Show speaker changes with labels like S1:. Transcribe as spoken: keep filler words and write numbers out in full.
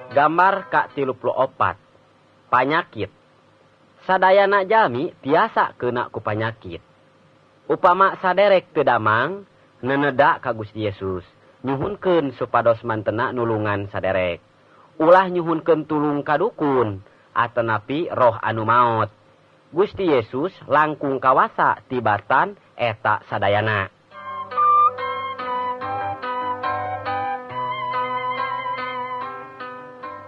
S1: Gambar ka tilu puluh opat. Panyakit. Sadayana jalmi tiasa kena ku panyakit. Upama saderek teu damang, neneda ka Gusti Yesus, nyuhunkeun supados mantena nulungan saderek. Ulah nyuhunkeun tulung ka dukun, atanapi roh anu maot. Gusti Yesus langkung kawasa tibatan eta sadayana.